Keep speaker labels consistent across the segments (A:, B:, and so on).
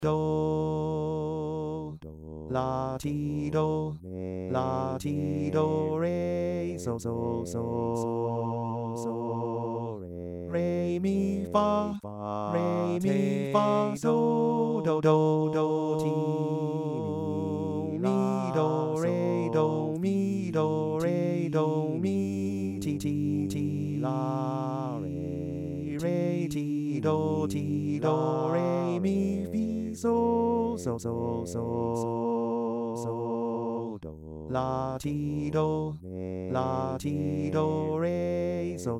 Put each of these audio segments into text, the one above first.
A: do, la ti do, la ti do re, so so so so re mi fa, re mi fa so do do ti mi do re do mi ti la re ti do re mi fi so do la ti do re so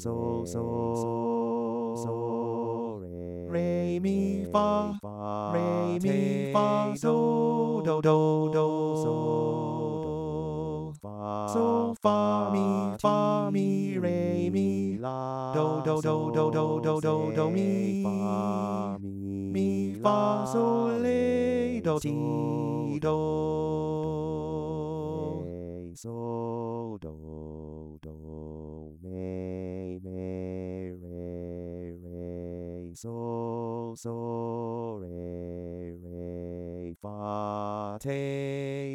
A: re mi fa so do so fa mi re mi la do mi fa so le do ti do so do re so re fa te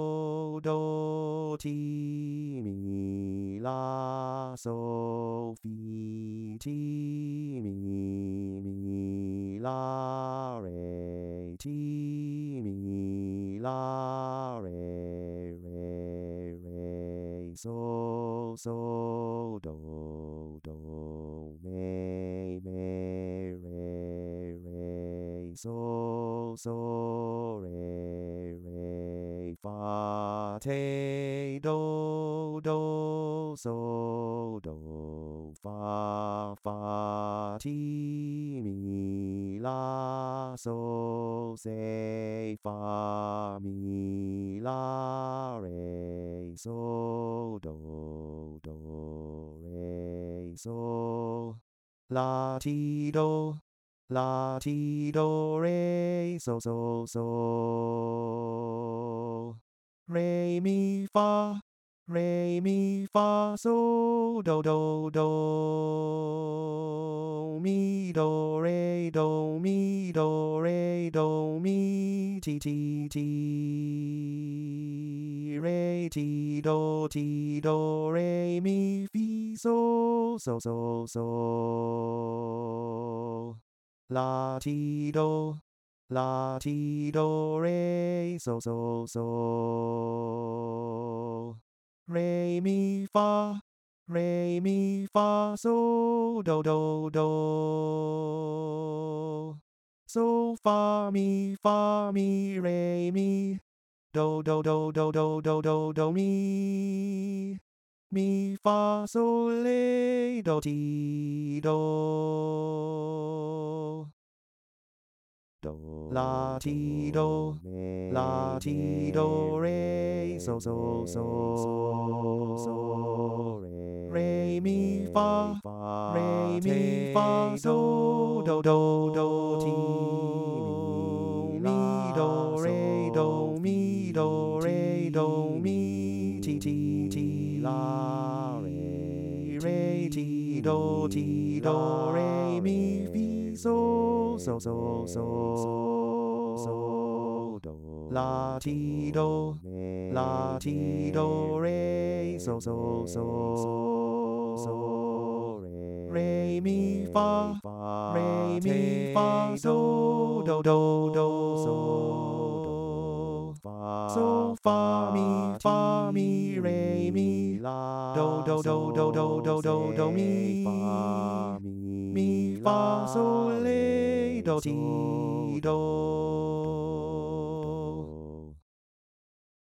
A: do ti mi la so fi ti mi la re ti mi la re so do re so re fa te do so do fa ti mi la so se fa mi la re so do re so la ti do re so re mi fa so do mi do re do mi ti re ti do re mi fi so la ti do re so re mi fa so do so fa mi re mi do mi fa so le do ti do la ti do re so re mi fa so do ti mi do re do mi ti la re ti do re mi fi so do la ti do re so re mi fa so do so fa mi re mi la do mi fa so le do ti do